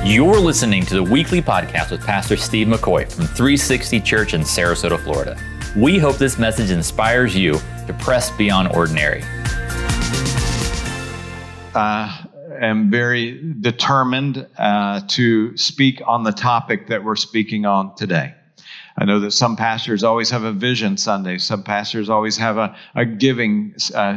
You're listening to the weekly podcast with Pastor Steve McCoy from 360 Church in Sarasota, Florida. We hope this message inspires you to press beyond ordinary. Am very determined to speak on the topic that we're speaking on today. I know that some pastors always have a Vision Sunday. Some pastors always have a giving,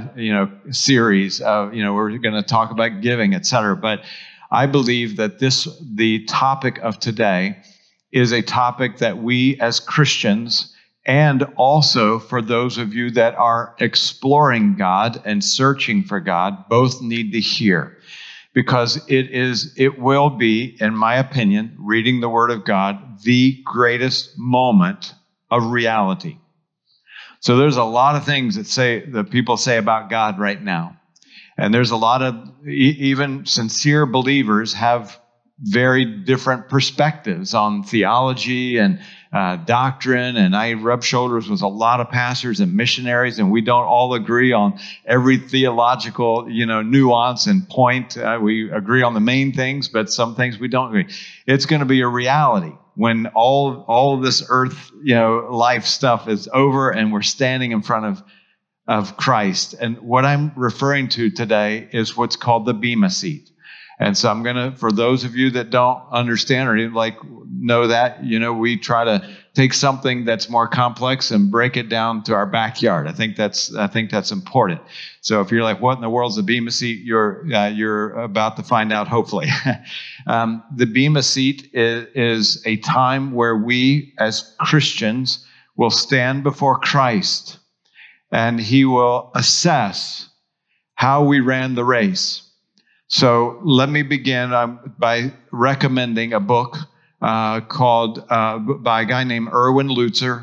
series of, we're going to talk about giving, etc. But I believe that the topic of today is a topic that we as Christians, and also for those of you that are exploring God and searching for God, both need to hear. Because it will be, in my opinion, reading the Word of God, the greatest moment of reality. So there's a lot of things that people say about God right now. And there's a lot of, even sincere believers have very different perspectives on theology and doctrine. And I rub shoulders with a lot of pastors and missionaries, and we don't all agree on every theological, nuance and point. We agree on the main things, but some things we don't agree. It's going to be a reality when all of this earth, life stuff is over and we're standing in front of Christ. And what I'm referring to today is what's called the Bema seat. And so I'm going to, for those of you that don't understand or know that, we try to take something that's more complex and break it down to our backyard. I think that's important. So if you're like, what in the world's the Bema seat? You're about to find out, hopefully. The Bema seat is a time where we as Christians will stand before Christ, and he will assess how we ran the race. So let me begin by recommending a book called by a guy named Erwin Lutzer,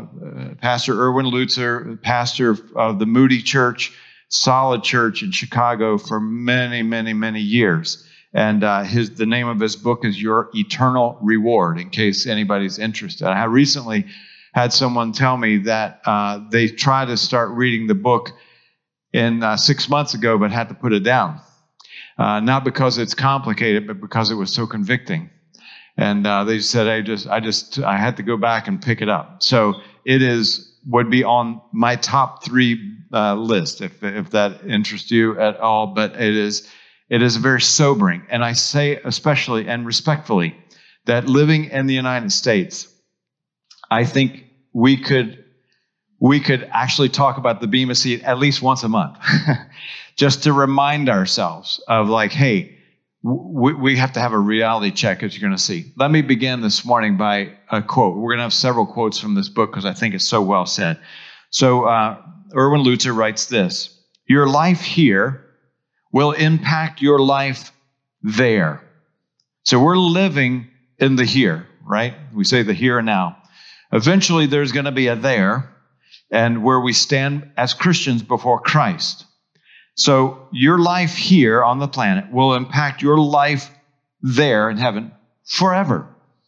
Pastor Erwin Lutzer, pastor of the Moody Church, solid church in Chicago for many, many, many years. And the name of his book is Your Eternal Reward, in case anybody's interested. I recently had someone tell me that they tried to start reading the book in 6 months ago, but had to put it down. Not because it's complicated, but because it was so convicting. And they said, I had to go back and pick it up. So would be on my top 3 list, if that interests you at all. But it is very sobering. And I say especially and respectfully that living in the United States, I think we could actually talk about the Bema seat at least once a month, just to remind ourselves of hey, we have to have a reality check, as you're going to see. Let me begin this morning by a quote. We're going to have several quotes from this book because I think it's so well said. So Erwin Lutzer writes this: your life here will impact your life there. So we're living in the here, right? We say the here and now. Eventually, there's going to be a there, and where we stand as Christians before Christ. So your life here on the planet will impact your life there in heaven forever.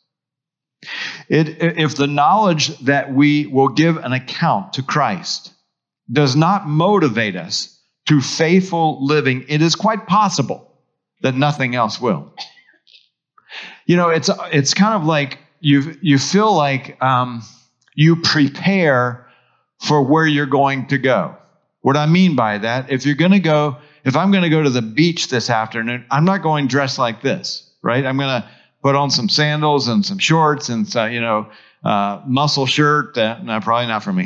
If the knowledge that we will give an account to Christ does not motivate us to faithful living, it is quite possible that nothing else will. It's kind of like you feel like you prepare for where you're going to go. What I mean by that, if I'm going to go to the beach this afternoon, I'm not going dressed like this, right? I'm going to put on some sandals and some shorts and muscle shirt. No, probably not for me.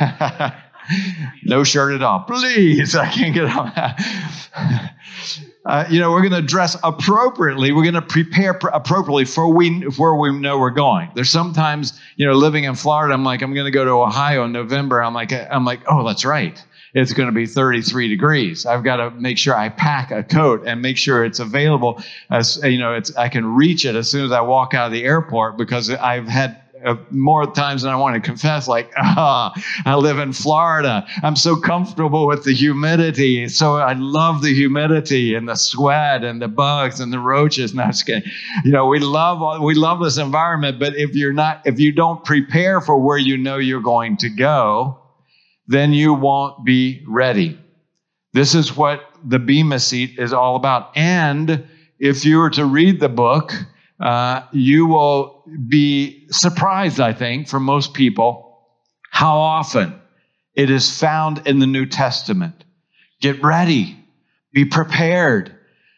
No shirt at all. Please, I can't get on that. We're going to dress appropriately. We're going to prepare appropriately for where we know we're going. There's sometimes, living in Florida, I'm going to go to Ohio in November. I'm like, oh, that's right. It's going to be 33 degrees. I've got to make sure I pack a coat and make sure it's available. As I can reach it as soon as I walk out of the airport, because I've had more times than I want to confess, I live in Florida. I'm so comfortable with the humidity. So I love the humidity and the sweat and the bugs and the roaches. No, I'm just kidding. We love this environment, but if you don't prepare for where you're going to go, then you won't be ready. This is what the Bema seat is all about. And if you were to read the book, you will be surprised, I think, for most people, how often it is found in the New Testament. Get ready, be prepared,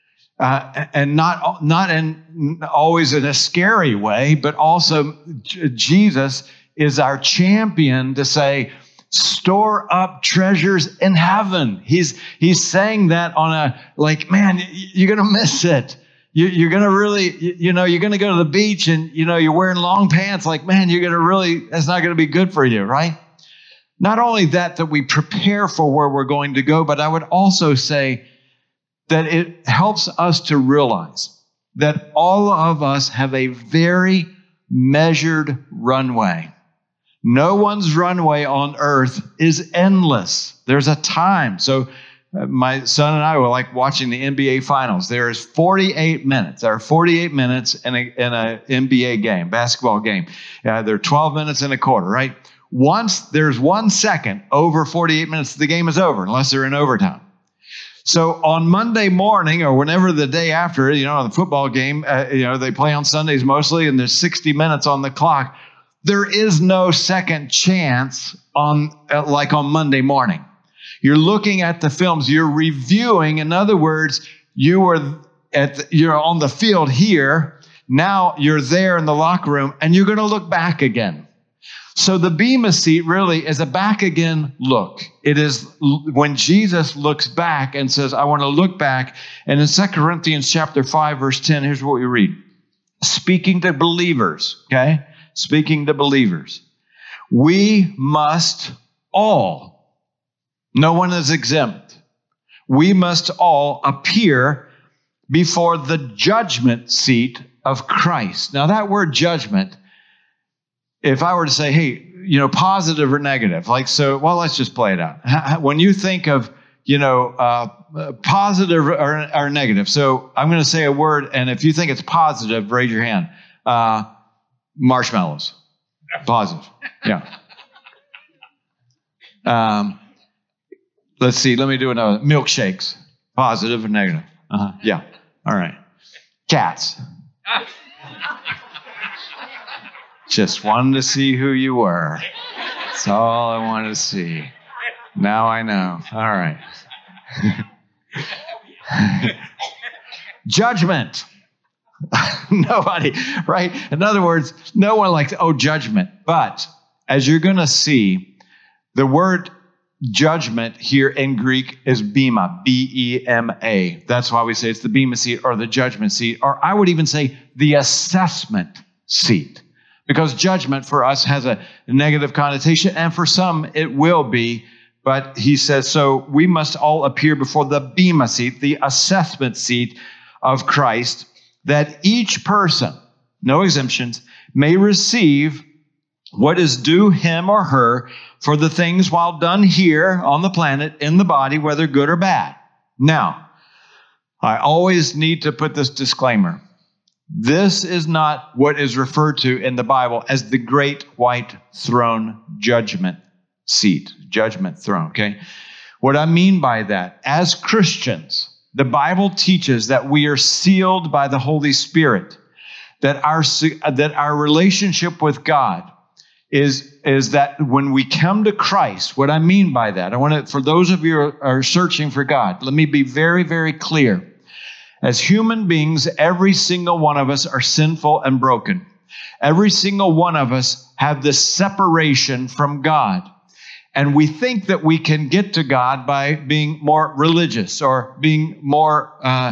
and not always in a scary way, but also Jesus is our champion to say, store up treasures in heaven. He's saying that on a, like, man, you're going to miss it. You're going to really, you're going to go to the beach and, you're wearing long pants. Like, man, you're going to really, that's not going to be good for you, right? Not only that we prepare for where we're going to go, but I would also say that it helps us to realize that all of us have a very measured runway. No one's runway on earth is endless. There's a time. So my son and I were like watching the NBA Finals. There is 48 minutes. There are 48 minutes in a NBA game, basketball game. There are 12 minutes in a quarter, right? Once there's 1 second over 48 minutes, the game is over, unless they're in overtime. So on Monday morning or whenever the day after, the football game, they play on Sundays mostly, and there's 60 minutes on the clock. There is no second chance like on Monday morning. You're looking at the films. You're reviewing. In other words, you're on the field here. Now you're there in the locker room, and you're going to look back again. So the Bema seat really is a back again look. It is when Jesus looks back and says, I want to look back. And in 2 Corinthians chapter 5, verse 10, here's what we read. Speaking to believers, okay? Speaking to believers. We must all, no one is exempt. We must all appear before the judgment seat of Christ. Now that word judgment, if I were to say, hey, positive or negative, let's just play it out. When you think of, positive or negative. So I'm going to say a word, and if you think it's positive, raise your hand. Marshmallows. Positive. Yeah. Let's see. Let me do another. Milkshakes. Positive or negative? Yeah. All right. Cats. Just wanted to see who you were. That's all I wanted to see. Now I know. All right. Judgment. Nobody, right? In other words, no one likes, judgment. But as you're going to see, the word judgment here in Greek is bema, B-E-M-A. That's why we say it's the bema seat or the judgment seat, or I would even say the assessment seat. Because judgment for us has a negative connotation, and for some it will be. But he says, so we must all appear before the bema seat, the assessment seat of Christ, that each person, no exemptions, may receive what is due him or her for the things while done here on the planet, in the body, whether good or bad. Now, I always need to put this disclaimer. This is not what is referred to in the Bible as the great white throne judgment seat, judgment throne, okay? What I mean by that, as Christians, the Bible teaches that we are sealed by the Holy Spirit, that our relationship with God is that when we come to Christ. What I mean by that, I want to, for those of you who are searching for God, let me be very, very clear. As human beings, every single one of us are sinful and broken. Every single one of us have this separation from God. And we think that we can get to God by being more religious or being more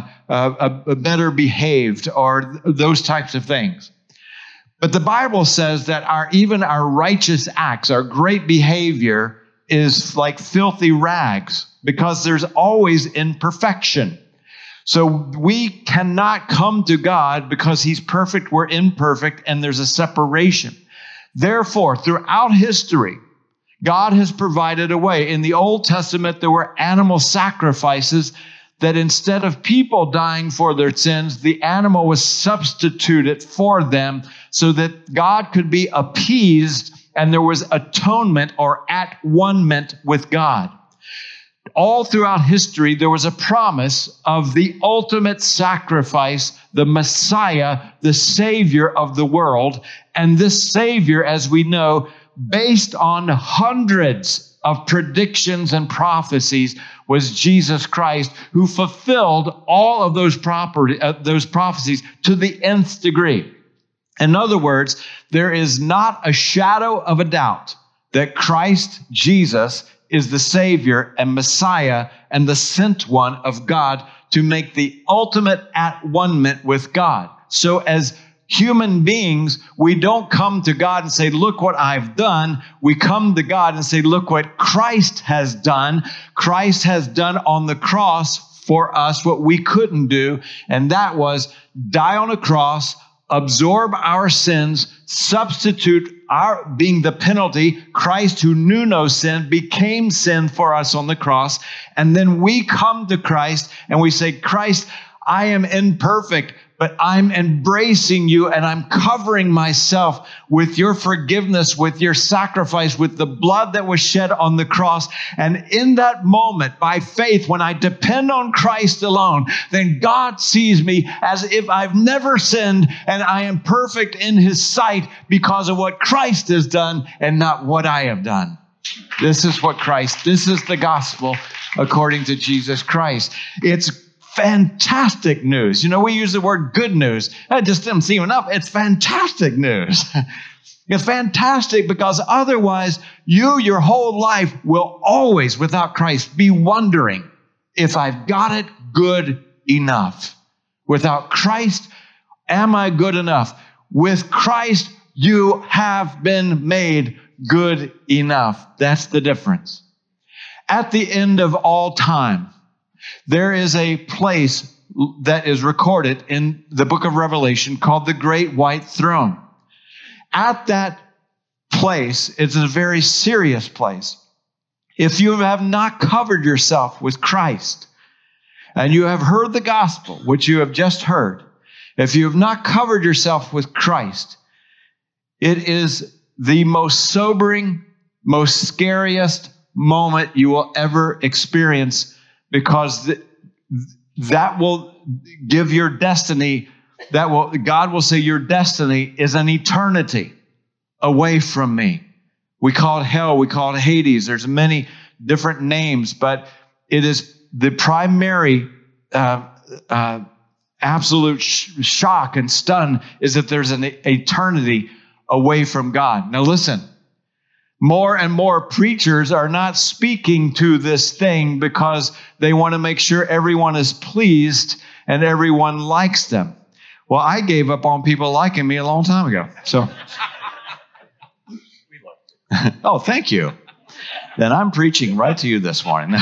better behaved or those types of things. But the Bible says that even our righteous acts, our great behavior is like filthy rags because there's always imperfection. So we cannot come to God because He's perfect, we're imperfect, and there's a separation. Therefore, throughout history, God has provided a way. In the Old Testament, there were animal sacrifices that instead of people dying for their sins, the animal was substituted for them so that God could be appeased and there was atonement or at-one-ment with God. All throughout history, there was a promise of the ultimate sacrifice the Messiah, the Savior of the world. And this Savior, as we know, based on hundreds of predictions and prophecies, was Jesus Christ, who fulfilled all of those prophecies to the nth degree. In other words, there is not a shadow of a doubt that Christ Jesus is the Savior and Messiah and the sent one of God to make the ultimate at-one-ment with God. So as human beings, we don't come to God and say, look what I've done. We come to God and say, look what Christ has done. Christ has done on the cross for us what we couldn't do, and that was die on a cross, absorb our sins, substitute our being the penalty. Christ, who knew no sin, became sin for us on the cross. And then we come to Christ and we say, Christ, I am imperfect, but I'm embracing you and I'm covering myself with your forgiveness, with your sacrifice, with the blood that was shed on the cross. And in that moment, by faith, when I depend on Christ alone, then God sees me as if I've never sinned and I am perfect in His sight because of what Christ has done and not what I have done. This is the gospel according to Jesus Christ. It's fantastic news. You know, we use the word good news. That just doesn't seem enough. It's fantastic news. It's fantastic because otherwise your whole life will always, without Christ, be wondering if I've got it good enough. Without Christ, am I good enough? With Christ, you have been made good enough. That's the difference. At the end of all time, there is a place that is recorded in the book of Revelation called the Great White Throne. At that place, it's a very serious place. If you have not covered yourself with Christ, and you have heard the gospel, which you have just heard, if you have not covered yourself with Christ, it is the most sobering, most scariest moment you will ever experience, because that will give your destiny, God will say your destiny is an eternity away from me. We call it hell, we call it Hades. There's many different names, but it is the primary absolute shock and stun is that there's an eternity away from God. Now listen. More and more preachers are not speaking to this thing because they want to make sure everyone is pleased and everyone likes them. Well, I gave up on people liking me a long time ago. So, oh, thank you. Then I'm preaching right to you this morning.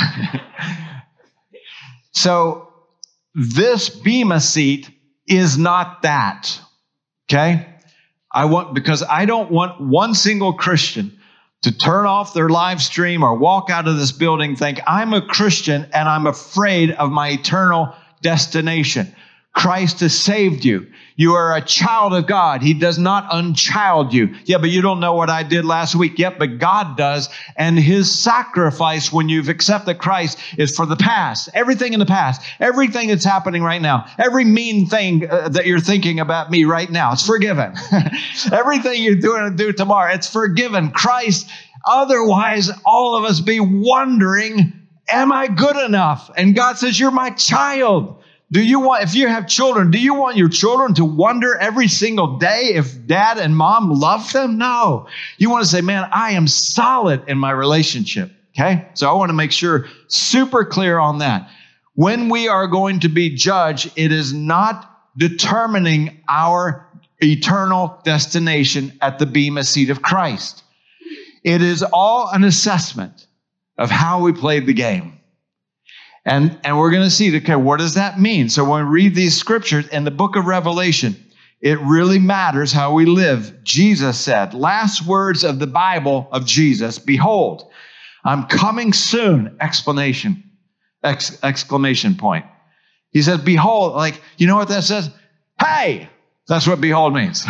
So, this Bema seat is not that. Okay? Because I don't want one single Christian to turn off their live stream or walk out of this building, think, I'm a Christian and I'm afraid of my eternal destination. Christ has saved you. You are a child of God. He does not unchild you. Yeah, but you don't know what I did last week. Yep, but God does. And His sacrifice when you've accepted Christ is for the past. Everything in the past. Everything that's happening right now. Every mean thing that you're thinking about me right now, it's forgiven. Everything you're doing to do tomorrow, it's forgiven. Christ, otherwise all of us be wondering, am I good enough? And God says, you're my child. If you have children, do you want your children to wonder every single day if dad and mom love them? No. You want to say, man, I am solid in my relationship. Okay? So I want to make sure super clear on that. When we are going to be judged, it is not determining our eternal destination at the Bema seat of Christ. It is all an assessment of how we played the game. And we're going to see, okay, what does that mean? So when we read these scriptures in the book of Revelation, it really matters how we live. Jesus said, last words of the Bible of Jesus, behold, I'm coming soon, exclamation point. He said, behold, like, you know what that says? Hey, that's what behold means.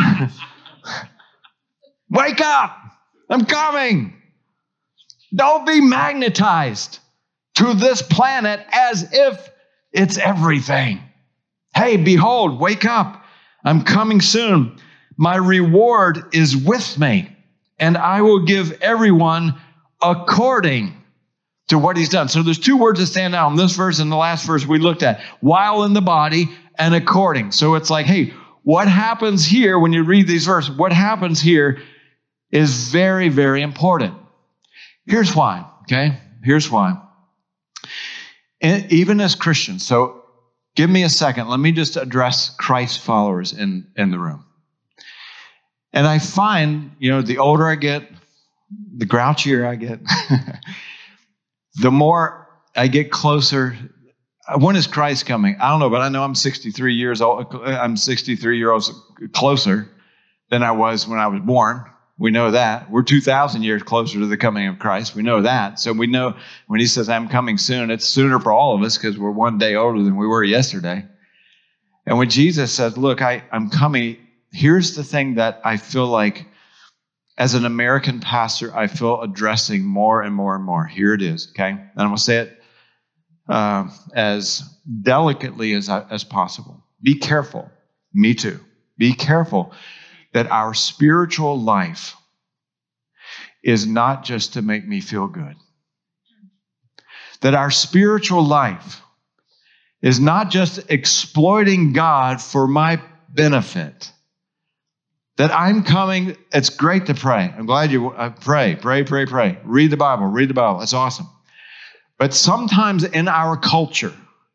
Wake up, I'm coming. Don't be magnetized to this planet as if it's everything. Hey, behold, wake up. I'm coming soon. My reward is with me, and I will give everyone according to what he's done. So there's two words that stand out in this verse and the last verse we looked at, while in the body and according. So it's like, hey, what happens here when you read these verses? What happens here is very, very important. Here's why, okay? Here's why. And even as Christians, so give me a second. Let me just address Christ followers in the room. And I find, the older I get, the grouchier I get, the more I get closer. When is Christ coming? I don't know, but I know I'm 63 years old. I'm 63 years closer than I was when I was born. We know that. We're 2,000 years closer to the coming of Christ. We know that. So we know when he says, I'm coming soon, it's sooner for all of us because we're one day older than we were yesterday. And when Jesus says, look, I'm coming, here's the thing that I feel like as an American pastor, I feel addressing more and more and more. Here it is, okay? And I'm going to say it as delicately as possible. Be careful. Me too. Be careful that our spiritual life is not just to make me feel good. That our spiritual life is not just exploiting God for my benefit. That I'm coming, it's great to pray. I'm glad you pray. Read the Bible. That's awesome. But sometimes in our culture,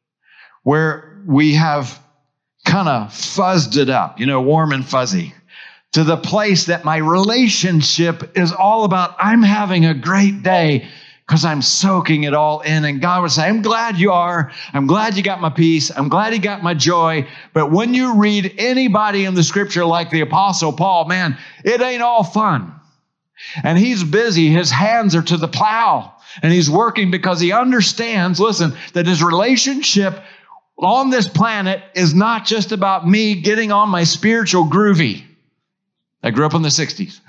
where we have kind of fuzzed it up, warm and fuzzy, to the place that my relationship is all about, I'm having a great day because I'm soaking it all in. And God would say, I'm glad you are. I'm glad you got my peace. I'm glad you got my joy. But when you read anybody in the scripture like the Apostle Paul, man, it ain't all fun. And he's busy. His hands are to the plow. And he's working because he understands, listen, that his relationship on this planet is not just about me getting on my spiritual groovy. I grew up in the 60s.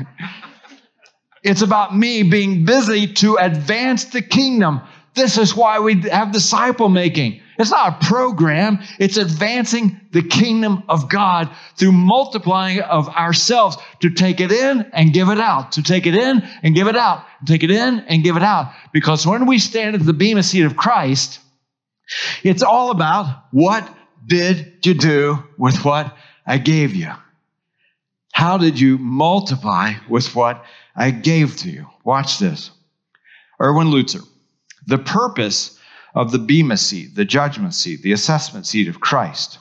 It's about me being busy to advance the kingdom. This is why we have disciple making. It's not a program. It's advancing the kingdom of God through multiplying of ourselves to take it in and give it out, to take it in and give it out, take it in and give it out. Because when we stand at the bema seat of Christ, it's all about what did you do with what I gave you? How did you multiply with what I gave to you? Watch this. Erwin Lutzer. The purpose of the bema seat, the judgment seat, the assessment seat of Christ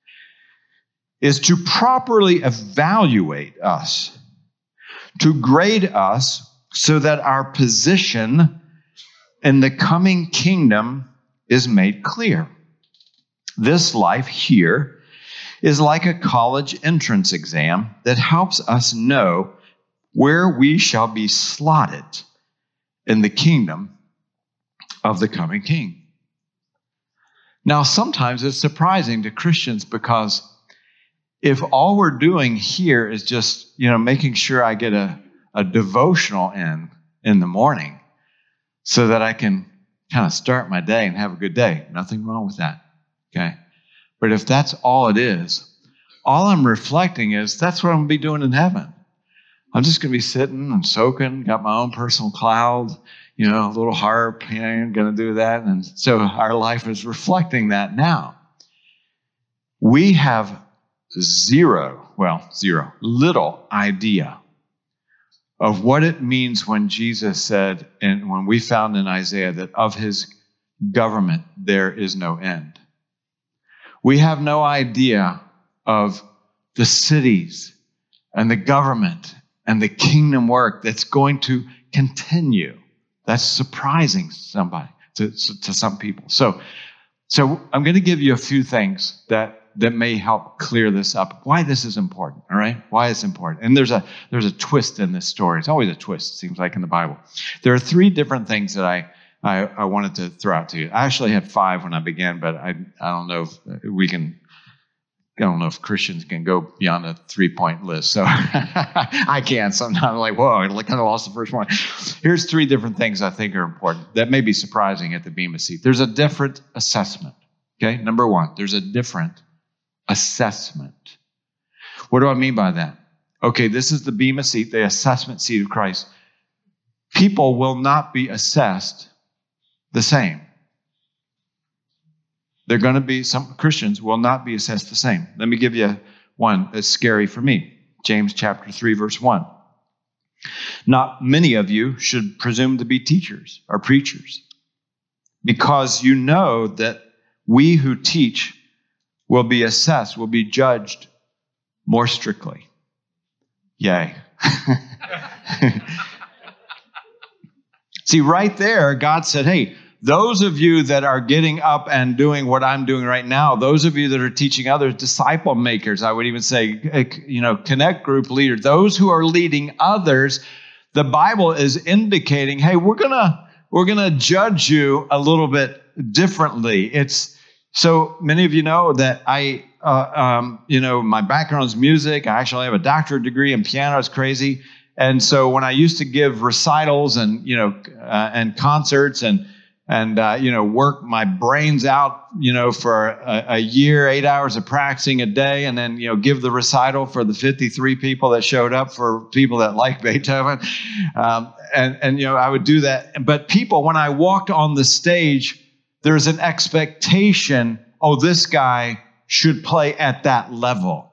is to properly evaluate us, to grade us so that our position in the coming kingdom is made clear. This life here is like a college entrance exam that helps us know where we shall be slotted in the kingdom of the coming King. Now, sometimes it's surprising to Christians because if all we're doing here is just, making sure I get a devotional in the morning so that I can kind of start my day and have a good day, nothing wrong with that, okay? But if that's all it is, all I'm reflecting is that's what I'm going to be doing in heaven. I'm just going to be sitting and soaking, got my own personal cloud, a little harp, I'm going to do that. And so our life is reflecting that now. We have little idea of what it means when Jesus said, and when we found in Isaiah, that of his government there is no end. We have no idea of the cities and the government and the kingdom work that's going to continue. That's surprising to some people. So I'm going to give you a few things that may help clear this up. Why this is important, all right? Why it's important. And there's a twist in this story. It's always a twist, it seems like, in the Bible. There are three different things that I wanted to throw out to you. I actually had 5 when I began, but I don't know if Christians can go beyond a 3-point list. So I can. Sometimes I'm like, whoa, I kind of lost the first one. Here's 3 different things I think are important that may be surprising at the bema seat. There's a different assessment. Okay, number one, there's a different assessment. What do I mean by that? Okay, this is the bema seat, the assessment seat of Christ. People will not be assessed the same. They're going to be, some Christians will not be assessed the same. Let me give you one that's scary for me. James chapter 3, verse 1. Not many of you should presume to be teachers or preachers, because you know that we who teach will be assessed, will be judged more strictly. Yay. See, right there, God said, hey, those of you that are getting up and doing what I'm doing right now, those of you that are teaching others, disciple makers, I would even say, connect group leaders, those who are leading others, the Bible is indicating, hey, we're gonna judge you a little bit differently. It's so many of you know that my background is music. I actually have a doctorate degree in piano. It's crazy. And so when I used to give recitals and concerts and work my brains out, for a year, 8 hours of practicing a day, and then, give the recital for the 53 people that showed up, for people that like Beethoven. I would do that. But people, when I walked on the stage, there's an expectation, this guy should play at that level.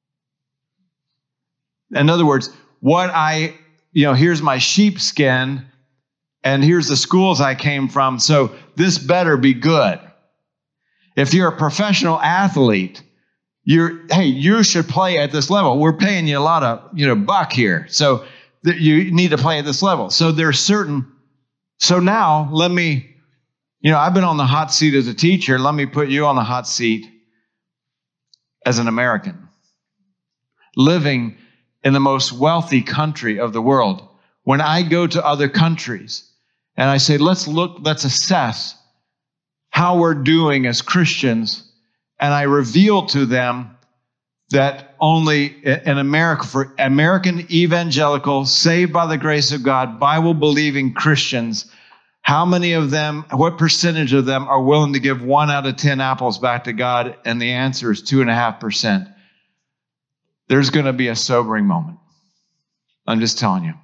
In other words, here's my sheepskin, and here's the schools I came from, so this better be good. If you're a professional athlete, you should play at this level. We're paying you a lot of, buck here, so you need to play at this level. So so now let me, I've been on the hot seat as a teacher. Let me put you on the hot seat as an American, living in the most wealthy country of the world. When I go to other countries and I say, let's assess how we're doing as Christians, and I reveal to them that only in America, for American evangelical, saved by the grace of God, Bible-believing Christians, how many of them, what percentage of them are willing to give 1 out of 10 apples back to God? And the answer is 2.5%. There's going to be a sobering moment. I'm just telling you.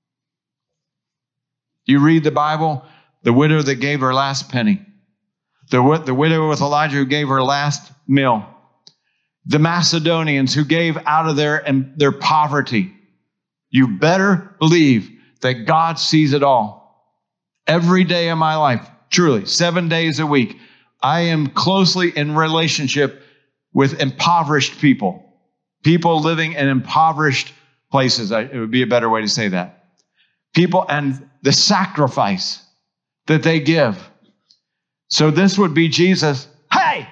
You read the Bible, the widow that gave her last penny, the widow with Elijah who gave her last meal, the Macedonians who gave out of their poverty. You better believe that God sees it all. Every day of my life, truly, 7 days a week, I am closely in relationship with impoverished people living in impoverished places. It would be a better way to say that. People and the sacrifice that they give. So this would be Jesus. Hey,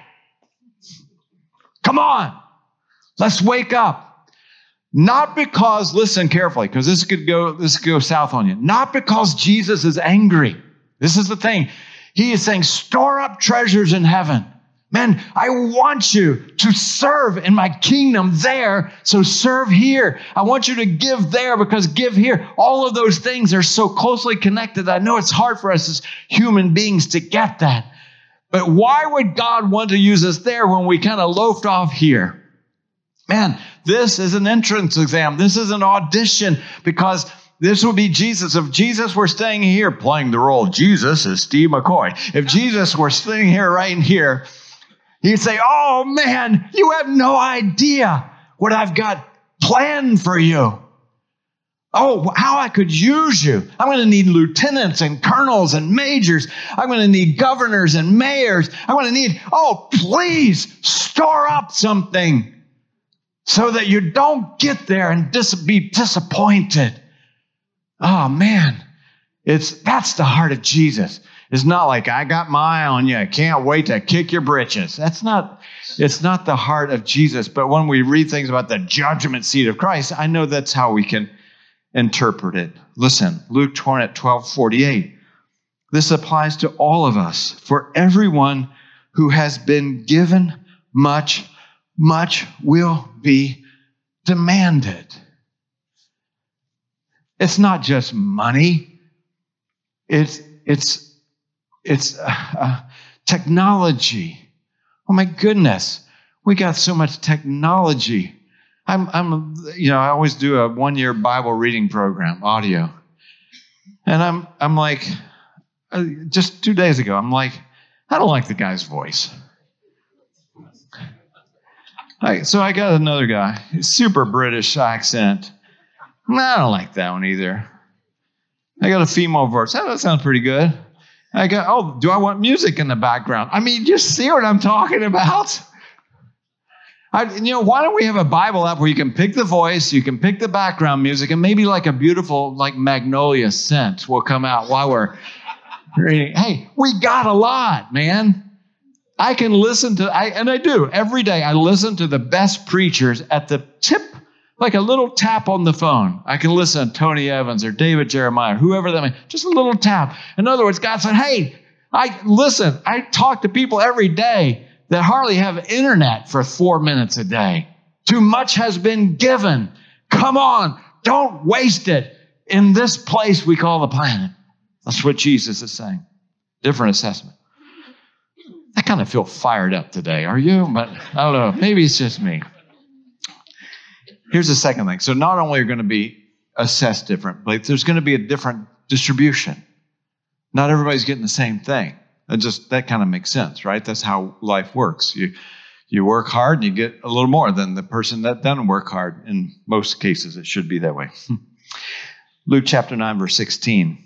come on, let's wake up. Not because, listen carefully, because this could go south on you. Not because Jesus is angry. This is the thing. He is saying, store up treasures in heaven. Man, I want you to serve in my kingdom there, so serve here. I want you to give there, because give here. All of those things are so closely connected. I know it's hard for us as human beings to get that. But why would God want to use us there when we kind of loafed off here? Man, this is an entrance exam. This is an audition, because this would be Jesus. If Jesus were staying here playing the role of Jesus as Steve McCoy, if Jesus were sitting here right here, he'd say, oh man, you have no idea what I've got planned for you. Oh, how I could use you. I'm going to need lieutenants and colonels and majors. I'm going to need governors and mayors. I'm going to need, please store up something so that you don't get there and be disappointed. Oh man, that's the heart of Jesus. It's not like, I got my eye on you, I can't wait to kick your britches. It's not the heart of Jesus. But when we read things about the judgment seat of Christ, I know that's how we can interpret it. Listen, Luke 12:48. This applies to all of us. For everyone who has been given much, much will be demanded. It's not just money. It's technology, Oh my goodness, we got so much technology. I always do a 1-year Bible reading program, audio. And I'm like, just 2 days ago, I'm like, I don't like the guy's voice. So I got another guy, super British accent. I don't like that one either. I got a female voice. Oh, that sounds pretty good. Do I want music in the background? I mean, just see what I'm talking about. Why don't we have a Bible app where you can pick the voice, you can pick the background music, and maybe like a beautiful, like magnolia scent will come out while we're reading. Hey, we got a lot, man. I can listen to, and I do, every day I listen to the best preachers at the tip, like a little tap on the phone. I can listen to Tony Evans or David Jeremiah, whoever that may be, just a little tap. In other words, God said, hey, I talk to people every day that hardly have internet for 4 minutes a day. Too much has been given. Come on, don't waste it in this place we call the planet. That's what Jesus is saying. Different assessment. I kind of feel fired up today. Are you? But I don't know. Maybe it's just me. Here's the second thing. So not only are going to be assessed different, but there's going to be a different distribution. Not everybody's getting the same thing. That kind of makes sense, right? That's how life works. You work hard and you get a little more than the person that doesn't work hard. In most cases, it should be that way. Luke chapter 9, verse 16.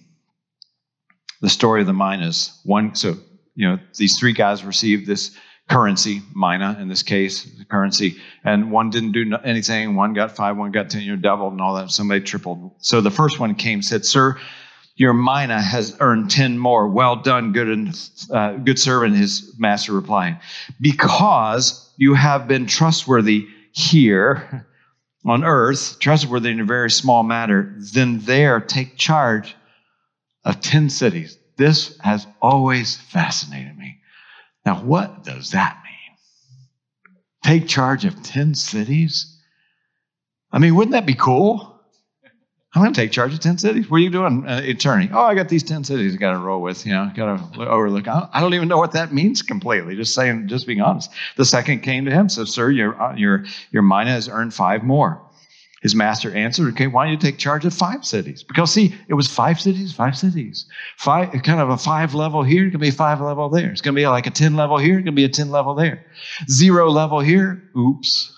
The story of the minas. These 3 guys received this currency, mina in this case, the currency, and one didn't do anything. One got 5, one got 10, doubled and all that. Somebody tripled. So the first one came, said, "Sir, your mina has earned 10 more. Well done, good servant," his master replied. "Because you have been trustworthy here on earth, trustworthy in a very small matter, then there take charge of 10 cities. This has always fascinated me. Now, what does that mean? Take charge of 10 cities? I mean, wouldn't that be cool? I'm going to take charge of 10 cities. What are you doing, attorney? Oh, I got these 10 cities I got to roll with, got to overlook. I don't even know what that means completely. Just being honest. The second came to him, said, "Sir, your mina has earned 5 more." His master answered, "Okay, why don't you take charge of 5 cities?" Because see, it was 5 cities, 5 cities. 5, kind of a 5 level here, it can be a 5 level there. It's going to be like a 10 level here, it can be a 10 level there. 0 level here, oops.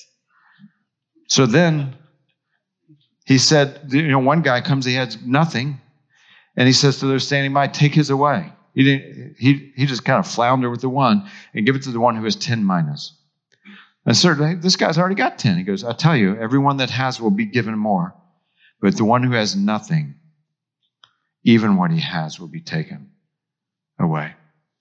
So then he said, one guy comes, he has nothing, and he says to those standing by, "Take his away." He just kind of floundered with the one and give it to the one who has 10 minas. And certainly, this guy's already got 10. He goes, "I tell you, everyone that has will be given more. But the one who has nothing, even what he has will be taken away."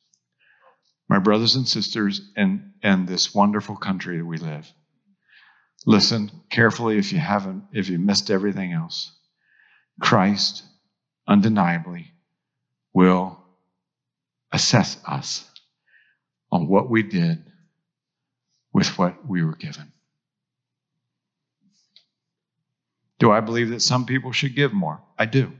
My brothers and sisters in this wonderful country that we live, listen carefully if you missed everything else. Christ undeniably will assess us on what we did with what we were given. Do I believe that some people should give more? I do.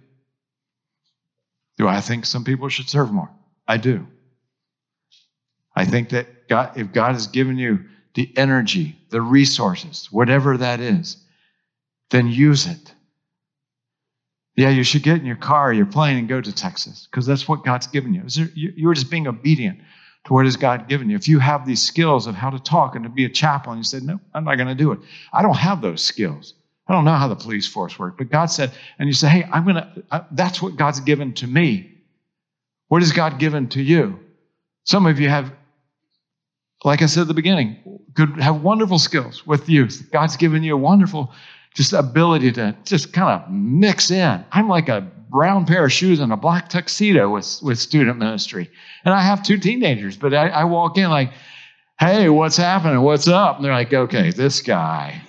Do I think some people should serve more? I do. I think that if God has given you the energy, the resources, whatever that is, then use it. Yeah, you should get in your car or your plane and go to Texas because that's what God's given you. You're just being obedient to what has God given you. If you have these skills of how to talk and to be a chaplain, you said, "No, I'm not going to do it. I don't have those skills. I don't know how the police force works." But God said, and you say, "Hey, that's what God's given to me." What has God given to you? Some of you have, like I said at the beginning, could have wonderful skills with youth. God's given you a wonderful just ability to just kind of mix in. I'm like a brown pair of shoes and a black tuxedo with student ministry. And I have 2 teenagers, but I walk in like, "Hey, what's happening? What's up?" And they're like, "Okay, this guy."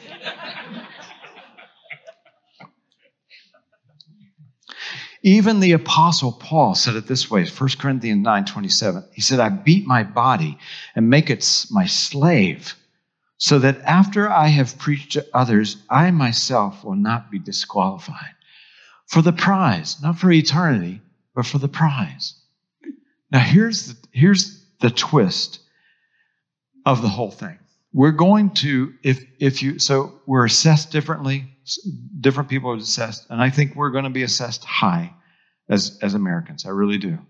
Even the Apostle Paul said it this way, 1 Corinthians 9:27. He said, "I beat my body and make it my slave, so that after I have preached to others, I myself will not be disqualified. For the prize," not for eternity, but for the prize. Now here's the twist. of the whole thing. We're going to, so we're assessed differently. Different people are assessed, and I think we're going to be assessed high as Americans. I really do.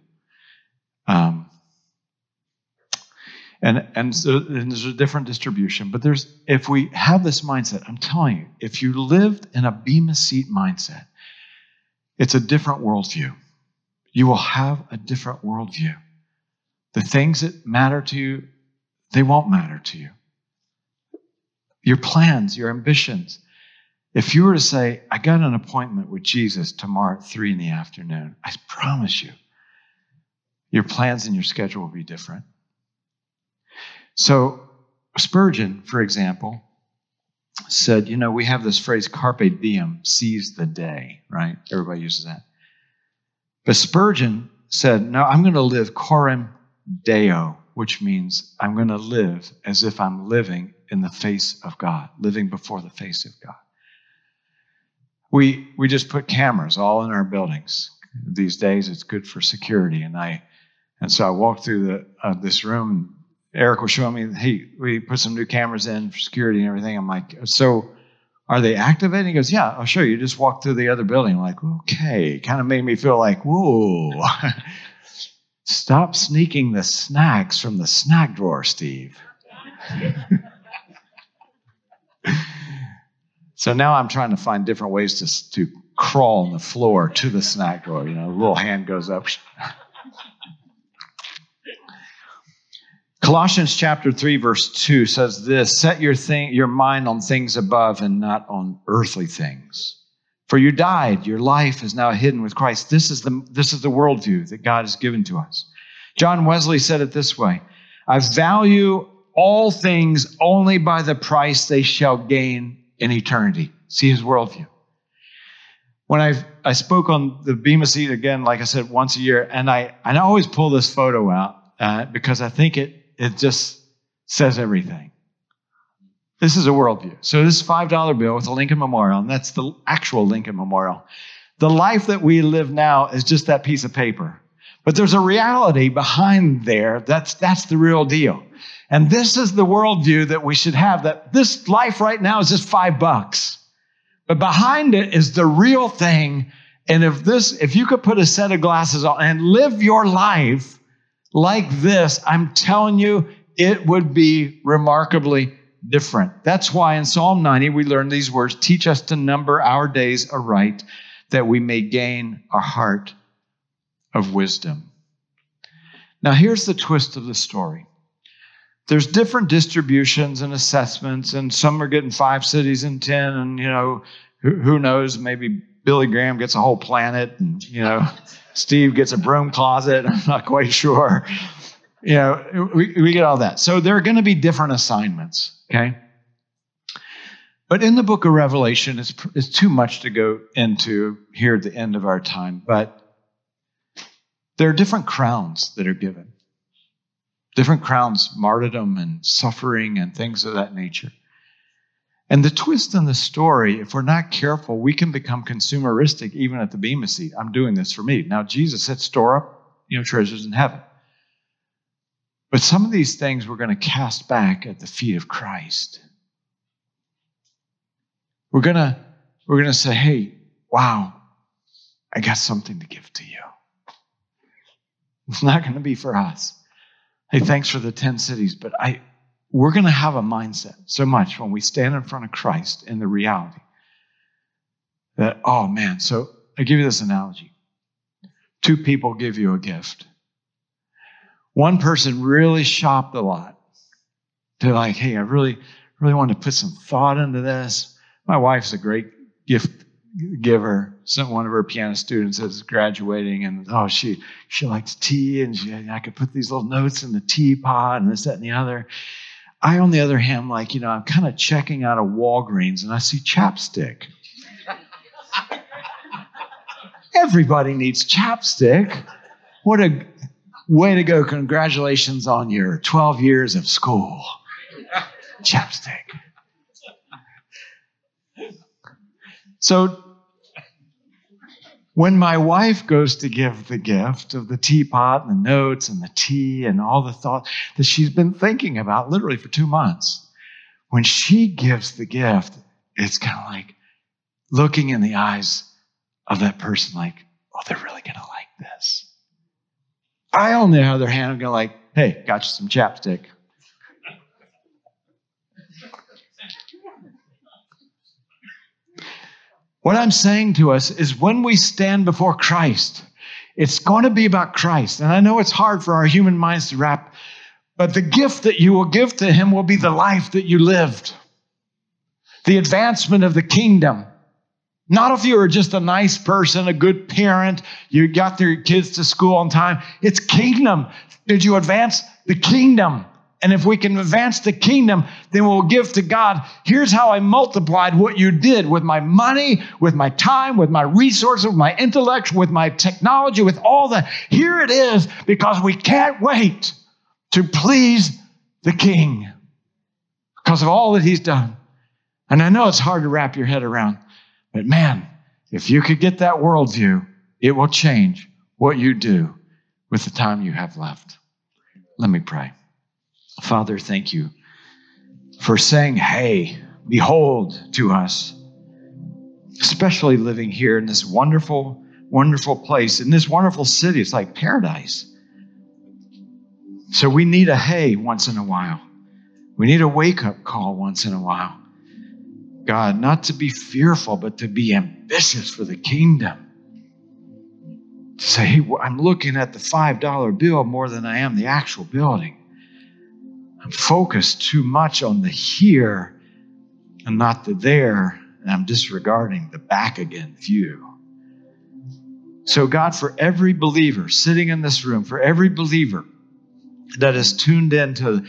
And so there's a different distribution, but if we have this mindset, I'm telling you, if you lived in a Bema Seat mindset, it's a different worldview. You will have a different worldview. The things that matter to you, they won't matter to you. Your plans, your ambitions. If you were to say, I got an appointment with Jesus tomorrow at 3 p.m, I promise you, your plans and your schedule will be different. So Spurgeon, for example, said, we have this phrase, carpe diem, seize the day, right? Everybody uses that. But Spurgeon said, no, I'm going to live coram deo, which means I'm going to live as if I'm living in the face of God, living before the face of God. We just put cameras all in our buildings. These days, it's good for security. And so I walked through this room. Eric was showing me, hey, we put some new cameras in for security and everything. I'm like, so are they activating? He goes, yeah, I'll show you. Just walk through the other building. I'm like, okay. Kind of made me feel like, whoa. Stop sneaking the snacks from the snack drawer, Steve. So now I'm trying to find different ways to crawl on the floor to the snack drawer. A little hand goes up. Colossians chapter 3, verse 2 says this, set your mind on things above and not on earthly things. For you died, your life is now hidden with Christ. This is the worldview that God has given to us. John Wesley said it this way, I value all things only by the price they shall gain in eternity. See his worldview. When I spoke on the Bema Seat again, like I said, once a year, and I always pull this photo out because I think it just says everything. This is a worldview. So this $5 bill with a Lincoln Memorial, and that's the actual Lincoln Memorial. The life that we live now is just that piece of paper. But there's a reality behind there. That's the real deal. And this is the worldview that we should have, that this life right now is just $5. But behind it is the real thing. And if you could put a set of glasses on and live your life like this, I'm telling you, it would be remarkably different. That's why in Psalm 90, we learn these words, teach us to number our days aright, that we may gain a heart of wisdom. Now, here's the twist of the story. There's different distributions and assessments, and some are getting 5 cities and 10, and, who knows, maybe Billy Graham gets a whole planet, and, Steve gets a broom closet. I'm not quite sure. We get all that. So there are going to be different assignments, okay? But in the book of Revelation, it's too much to go into here at the end of our time, but there are different crowns that are given. Different crowns, martyrdom and suffering and things of that nature. And the twist in the story, if we're not careful, we can become consumeristic even at the Bema Seat. I'm doing this for me. Now, Jesus said, store up, treasures in heaven. But some of these things we're going to cast back at the feet of Christ. We're going to say, hey, wow, I got something to give to you. It's not going to be for us. Hey, thanks for the 10 cities, but we're going to have a mindset so much when we stand in front of Christ in the reality that, oh man, so I give you this analogy. 2 people give you a gift. One person really shopped a lot. They're like, hey, I really want to put some thought into this. My wife's a great gift giver. One of her piano students is graduating, and she likes tea, and I could put these little notes in the teapot and this, that, and the other. I, on the other hand, I'm kind of checking out of Walgreens, and I see chapstick. Everybody needs chapstick. What a way to go. Congratulations on your 12 years of school. Chapstick. So When my wife goes to give the gift of the teapot and the notes and the tea and all the thoughts that she's been thinking about literally for 2 months, when she gives the gift, it's kind of like looking in the eyes of that person like, oh, they're really going to like this. I, on the other hand, am going to like, hey, got you some chapstick. What I'm saying to us is when we stand before Christ, it's going to be about Christ. And I know it's hard for our human minds to wrap, but the gift that you will give to him will be the life that you lived. The advancement of the kingdom. Not if you were just a nice person, a good parent, you got your kids to school on time. It's kingdom. Did you advance the kingdom? And if we can advance the kingdom, then we'll give to God. Here's how I multiplied what you did with my money, with my time, with my resources, with my intellect, with my technology, with all that. Here it is, because we can't wait to please the King because of all that he's done. And I know it's hard to wrap your head around, but man, if you could get that worldview, it will change what you do with the time you have left. Let me pray. Father, thank you for saying, hey, behold to us, especially living here in this wonderful, wonderful place, in this wonderful city. It's like paradise. So we need a hey once in a while. We need a wake-up call once in a while. God, not to be fearful, but to be ambitious for the kingdom. To say, hey, I'm looking at the $5 bill more than I am the actual building. I'm focused too much on the here and not the there, and I'm disregarding the back again view. So God, for every believer sitting in this room, for every believer that is tuned in to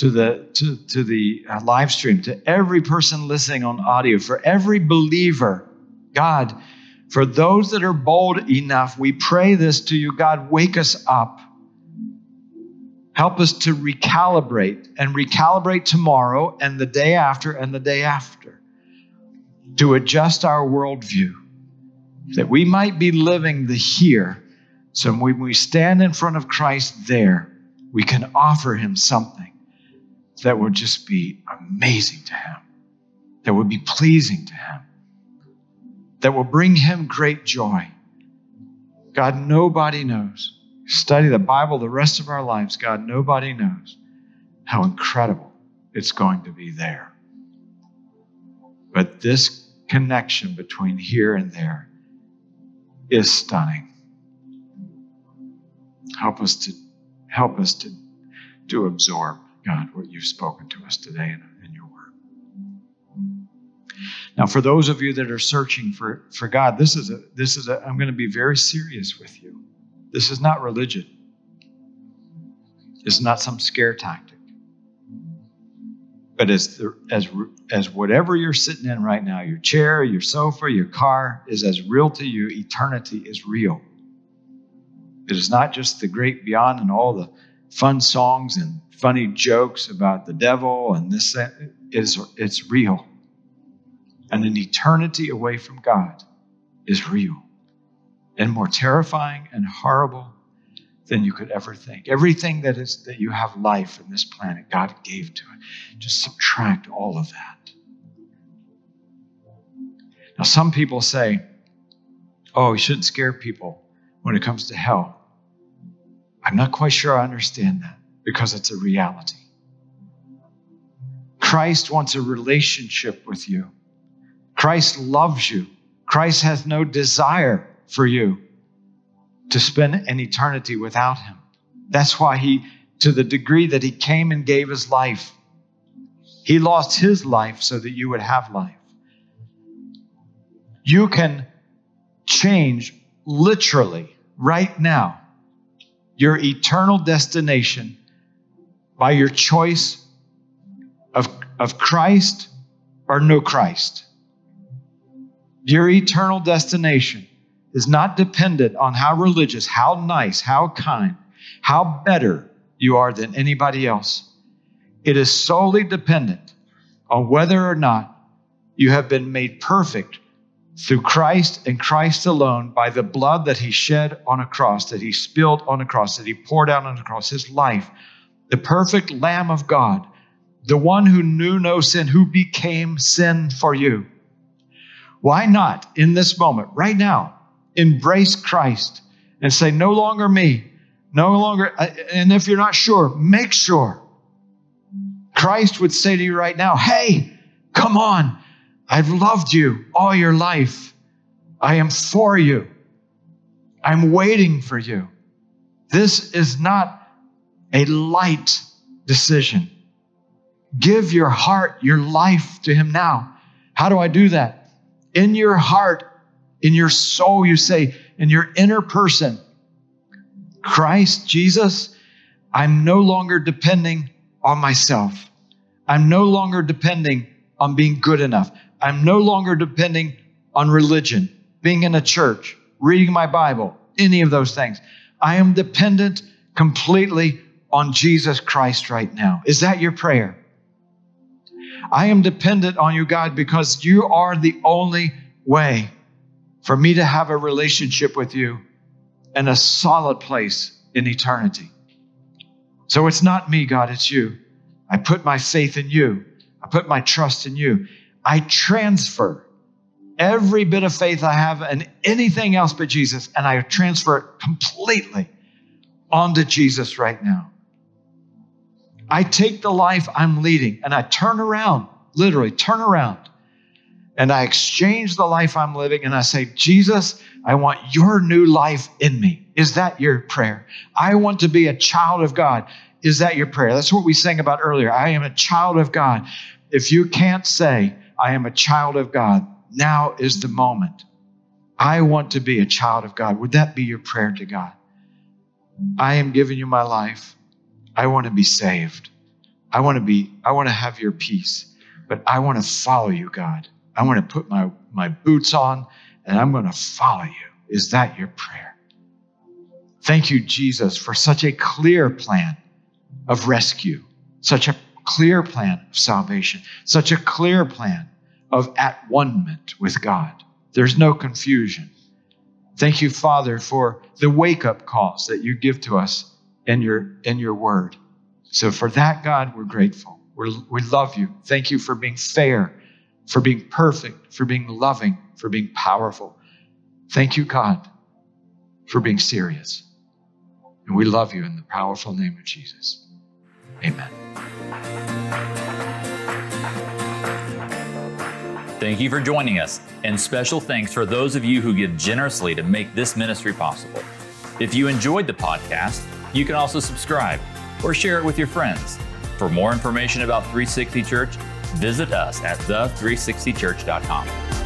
the live stream, to every person listening on audio, for every believer, God, for those that are bold enough, we pray this to you, God, wake us up. Help us to recalibrate tomorrow and the day after and the day after, to adjust our worldview, that we might be living the here. So when we stand in front of Christ there, we can offer him something that will just be amazing to him, that will be pleasing to him, that will bring him great joy. God, nobody knows. Study the Bible the rest of our lives, God, nobody knows how incredible it's going to be there. But this connection between here and there is stunning. Help us to absorb, God, what you've spoken to us today in your word. Now, for those of you that are searching for God, I'm going to be very serious with you. This is not religion. It's not some scare tactic. But as whatever you're sitting in right now, your chair, your sofa, your car, is as real to you, eternity is real. It is not just the great beyond and all the fun songs and funny jokes about the devil and this, that. It's real. And an eternity away from God is real. And more terrifying and horrible than you could ever think. Everything that you have life in this planet, God gave to it. Just subtract all of that. Now, some people say, oh, we shouldn't scare people when it comes to hell. I'm not quite sure I understand that, because it's a reality. Christ wants a relationship with you. Christ loves you. Christ has no desire for you to spend an eternity without him. That's why to the degree that he came and gave his life, he lost his life so that you would have life. You can change literally right now your eternal destination by your choice of Christ or no Christ. Your eternal destination is not dependent on how religious, how nice, how kind, how better you are than anybody else. It is solely dependent on whether or not you have been made perfect through Christ and Christ alone, by the blood that he shed on a cross, that he spilled on a cross, that he poured out on a cross, his life, the perfect Lamb of God, the one who knew no sin, who became sin for you. Why not, in this moment, right now, embrace Christ and say, no longer me, no longer, and if you're not sure, make sure. Christ would say to you right now, hey, come on. I've loved you all your life. I am for you. I'm waiting for you. This is not a light decision. Give your heart, your life to him now. How do I do that? In your heart, in your soul, you say, in your inner person, Christ, Jesus, I'm no longer depending on myself. I'm no longer depending on being good enough. I'm no longer depending on religion, being in a church, reading my Bible, any of those things. I am dependent completely on Jesus Christ right now. Is that your prayer? I am dependent on you, God, because you are the only way for me to have a relationship with you in a solid place in eternity. So it's not me, God, it's you. I put my faith in you. I put my trust in you. I transfer every bit of faith I have and anything else but Jesus, and I transfer it completely onto Jesus right now. I take the life I'm leading and I turn around, literally turn around, and I exchange the life I'm living and I say, Jesus, I want your new life in me. Is that your prayer? I want to be a child of God. Is that your prayer? That's what we sang about earlier. I am a child of God. If you can't say, I am a child of God, now is the moment. I want to be a child of God. Would that be your prayer to God? I am giving you my life. I want to be saved. I want to have your peace, but I want to follow you, God. I want to put my boots on and I'm going to follow you. Is that your prayer? Thank you, Jesus, for such a clear plan of rescue, such a clear plan of salvation, such a clear plan of at one-ment with God. There's no confusion. Thank you, Father, for the wake-up calls that you give to us in your word. So for that, God, we're grateful. We love you. Thank you for being fair, for being perfect, for being loving, for being powerful. Thank you, God, for being serious. And we love you in the powerful name of Jesus. Amen. Thank you for joining us, and special thanks for those of you who give generously to make this ministry possible. If you enjoyed the podcast, you can also subscribe or share it with your friends. For more information about 360 Church, visit us at the360church.com.